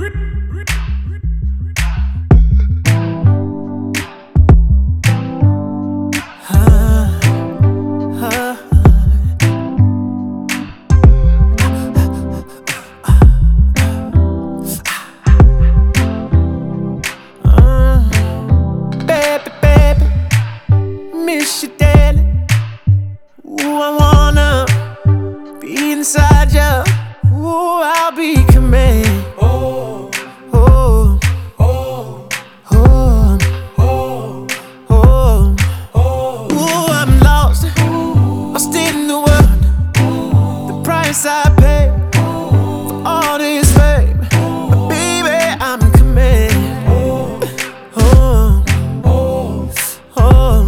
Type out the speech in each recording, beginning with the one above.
Miss you daily. Ooh, I wanna be inside ya. Ooh, I'll be coming. Oh, oh, oh, oh, oh, oh, oh. Ooh, I'm lost in the world. The price I pay for all this fame, but baby, I'm coming. Oh, oh, oh.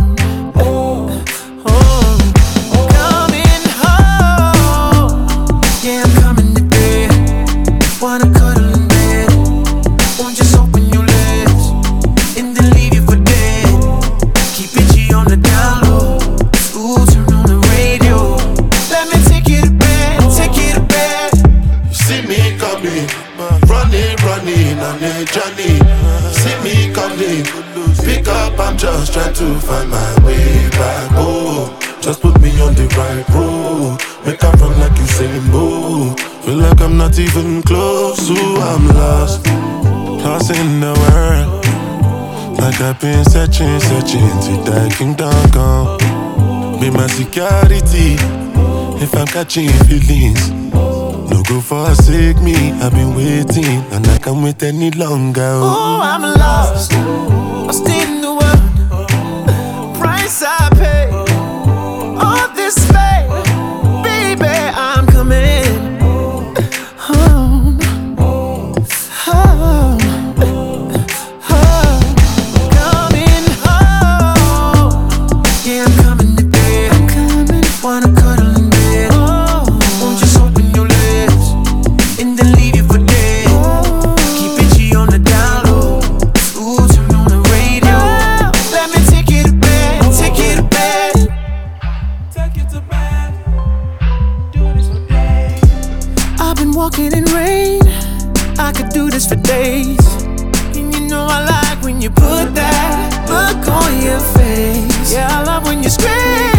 Wanna cuddle in bed? Won't just open your legs and then leave you for dead? Keep it G on the down low. Ooh, turn on the radio. Let me take you to bed, take you to bed. You see me coming, running on a journey. See me coming, pick up, I'm just trying to find my way back. Oh, just put me on the right road. Make I run like Usain Bolt. Feel like I'm not even close to, I'm lost in the world. Like I've been searching till that kingdom come. Be my security if I'm catching feelings. No go forsake me, I've been waiting and I can't wait any longer. Oh, I'm lost in the world. Price I pay, all this fame, baby, I'm coming. Wanna cuddle in bed? Won't just open your legs and then leave you for dead? Keep it G on the down low. Ooh, turn on the radio. Let me take you to bed, take you to bed, take you to bed. Do this for days. I've been walking in rain. I could do this for days. And you know I like when you put that look on your face. Yeah, I love when you scream.